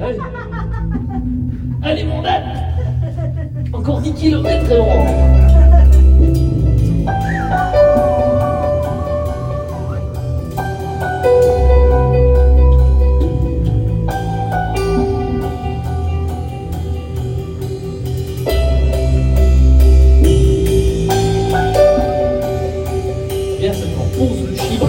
Allez, allez mon âne. Encore 10 kilomètres et on rentre. Bien, ça compose le chiffre.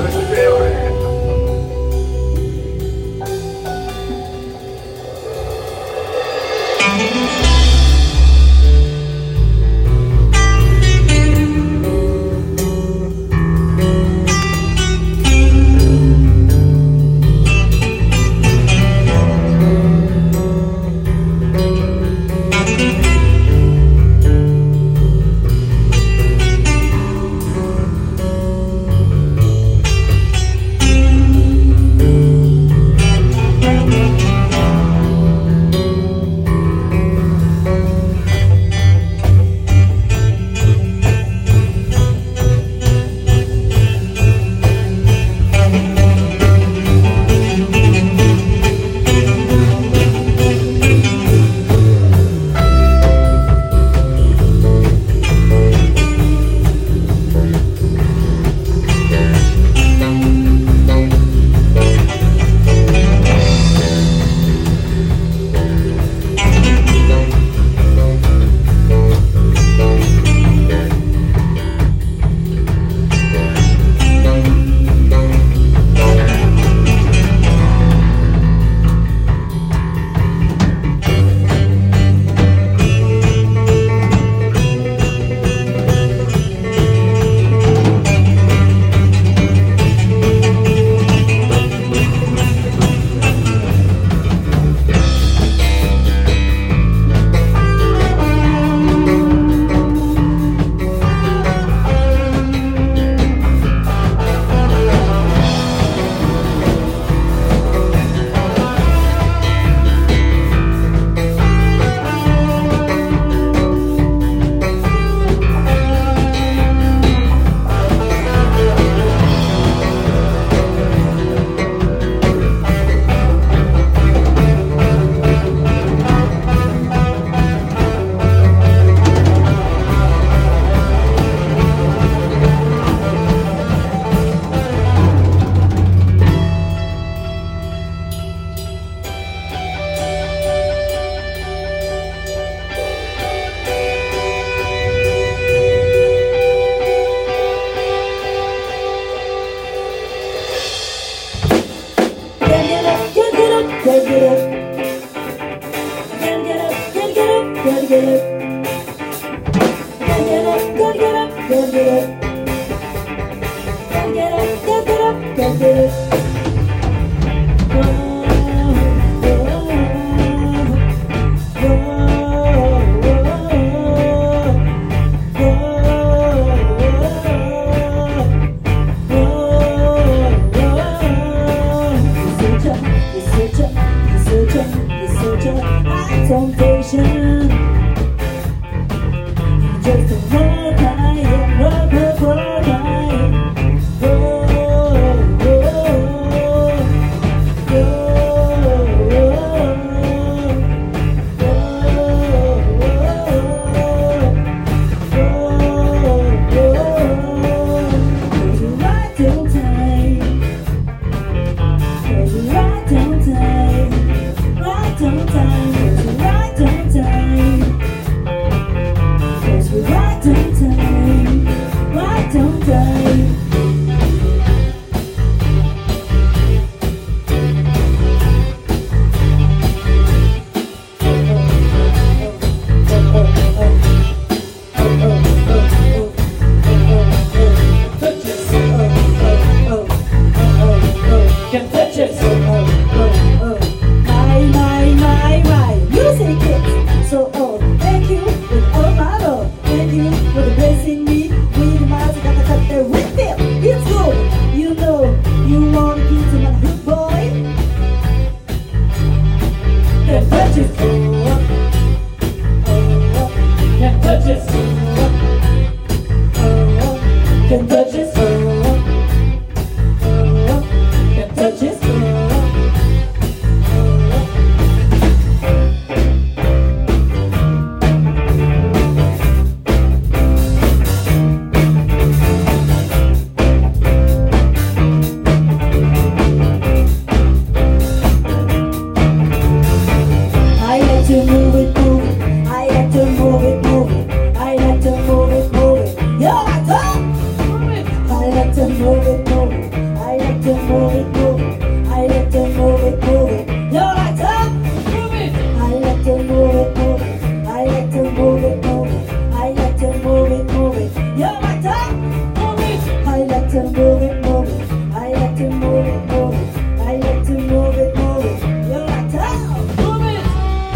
to move it, move it. I like to move it, move it. I like to move it, move it. You like to move it. I like to move it, move it. I like to move it, move it. I like to move it, move it. You like to move it. I like to move it, move it. I like to move it, move it. I like to move it, move it. You like to move it. I like to move it, move it. I like to move it, move it. I like to move it, move it. You like to move it.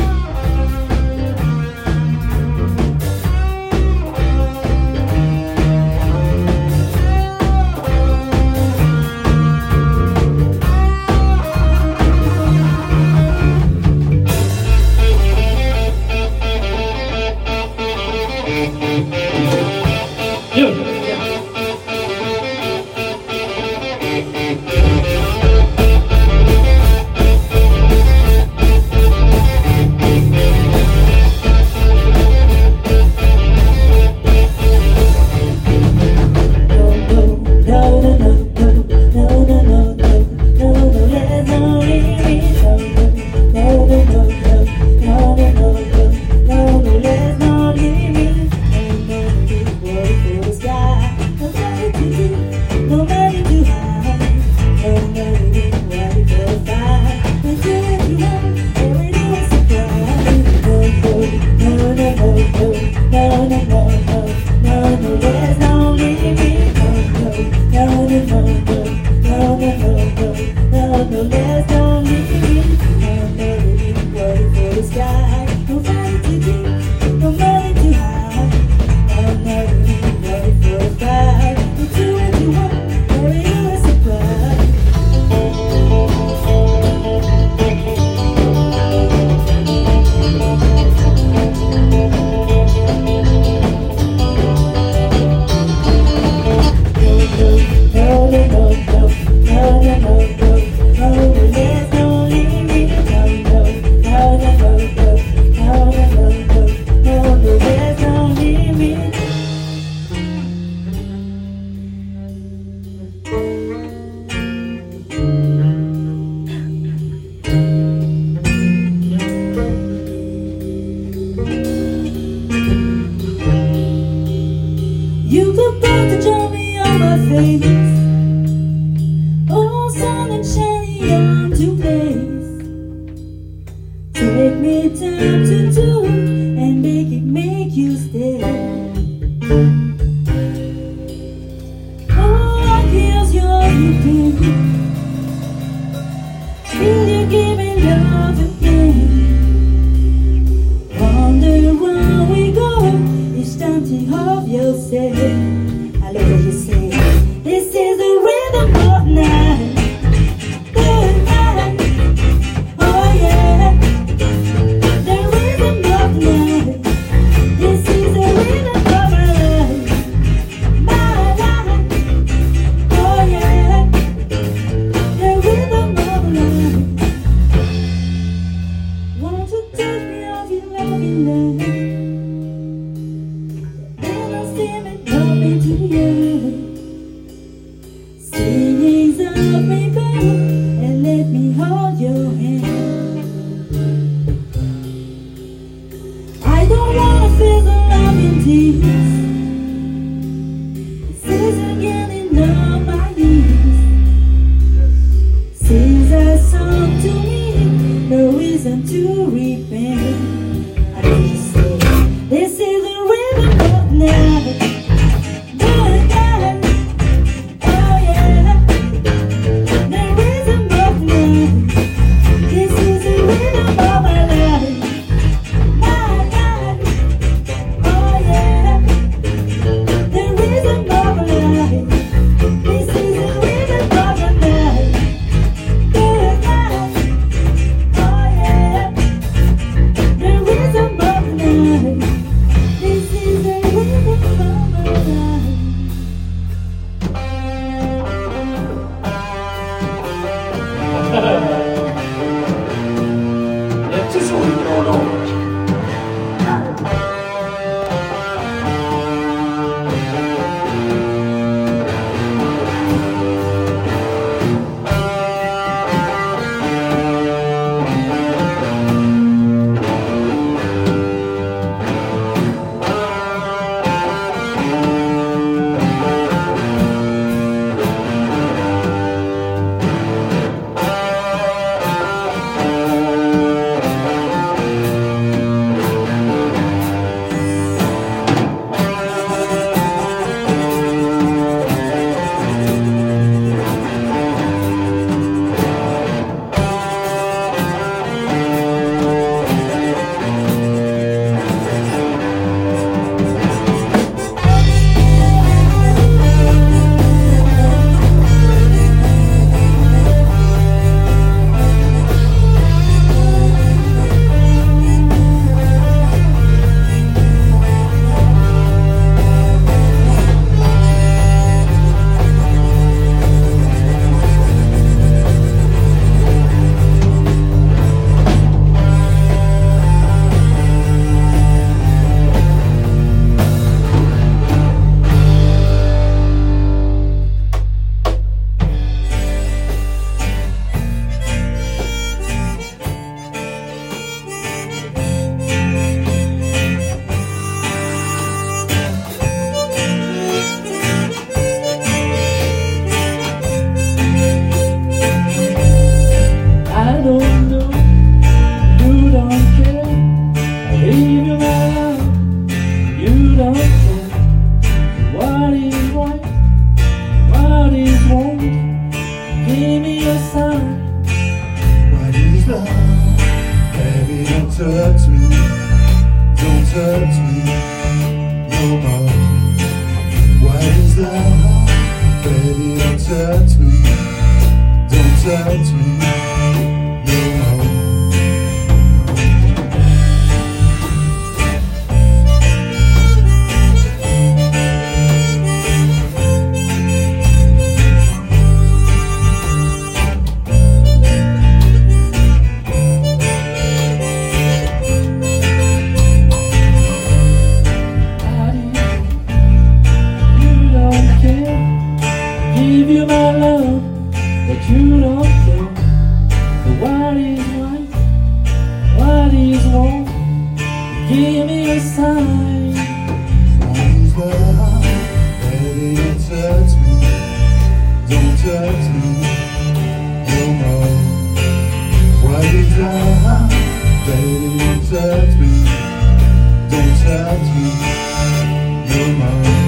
You could put the jammy on my face. Oh, sun and shiny on to place. Take me time to do and make you stay. Oh, I guess you're all you do. Still you give me love again. Wonder where we go. It's time to have yourself. I love what you say. This is the rhythm of night. Good night. Oh yeah. The rhythm of night. This is the rhythm of my life. My life. Oh yeah. The rhythm of life. Won't you take me off your loving night? To you, singing of me back and let me hold your hand. I don't wanna feel the love in tears. This is getting on my knees. Sings a song to me, no reason to repent. I just say, this is the rhythm of night. touch me, don't touch me no more. What is love? Baby, don't touch me, don't touch me no more. Give you my love, but you don't care for what is right, what is wrong. Give me a sign. What is love? Baby, don't touch me, don't touch me no more. What is love? Baby, don't touch me, don't touch me no more.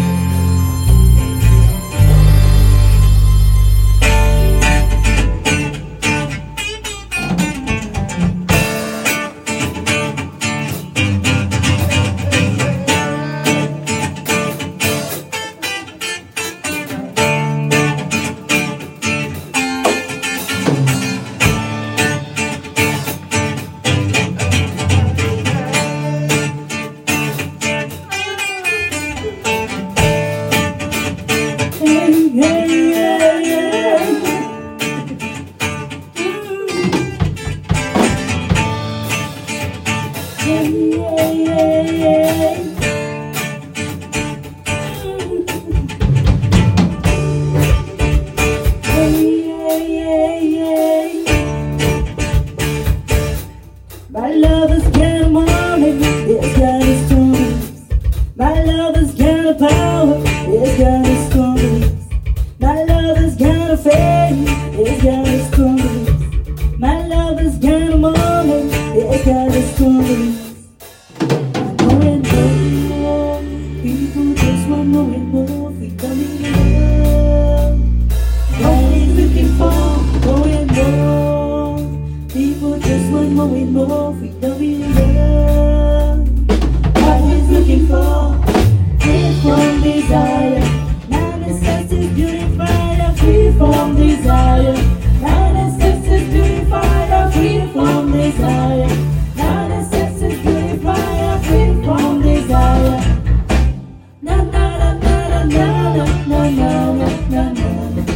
My lover's got a money, it's got a strong beliefs. My lover's got a power, it's got a strong beliefs. My lover's got a fame, it's got a strong beliefs. My lover's got a money, it's got a strong beliefs. Going more, people just want more and more. We don't need love. What he's looking for, going more. People just want more and more. We don't need love. What he's looking for, free from desire. Manifest is beautifier, free from desire. Manifest is beautifier, free from desire. Manifest is beautifier, free from desire. Na na na na na na na na na na.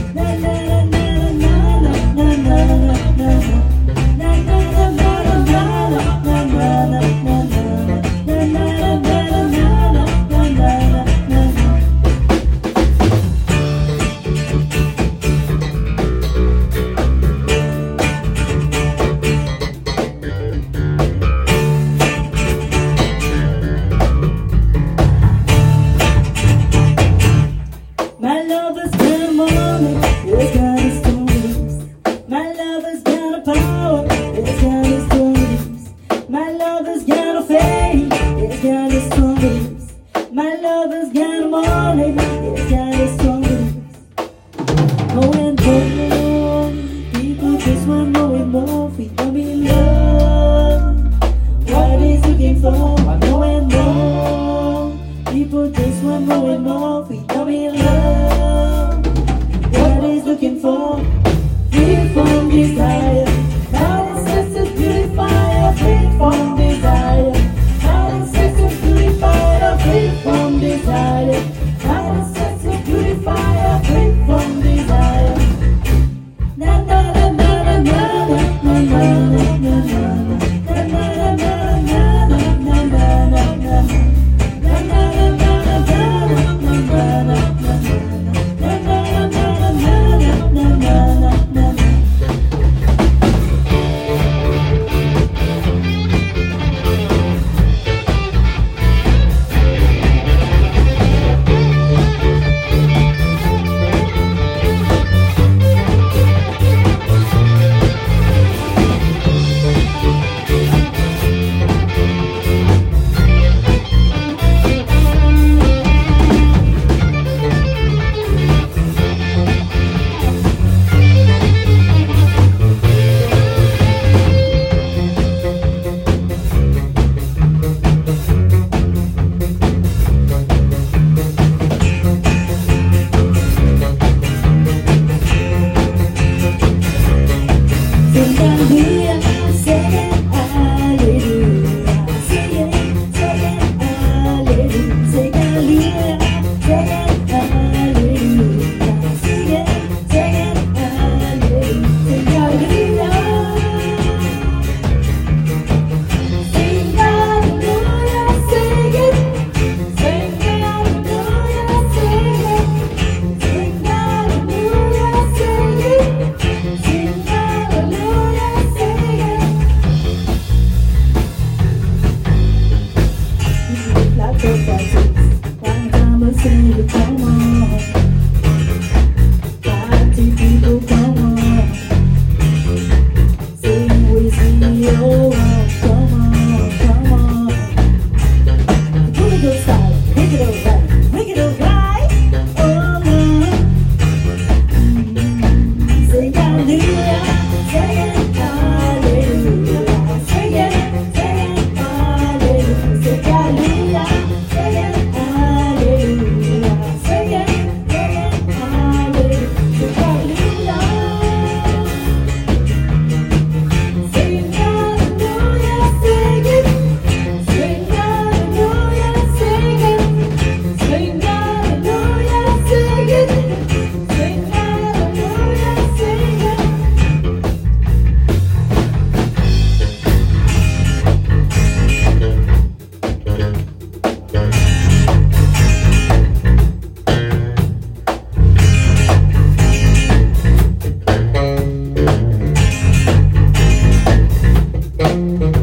My lover's got a money, it's got a strong beliefs. My lover's got a power, it's got a strong beliefs. My lover's got a fame, it's got a strong beliefs. My lover's got a money, it's got a strong beliefs. More and more, people just want more and more. We don't be in love. What he's looking for, more and more. People just want more and more. We don't be in love. What he's looking for, free from desire. Manifest is beautifier, free from desire. Manifest is beautifier, free from desire. Manifest is beautifier, free from desire. Na na na na na na na na na na. Thank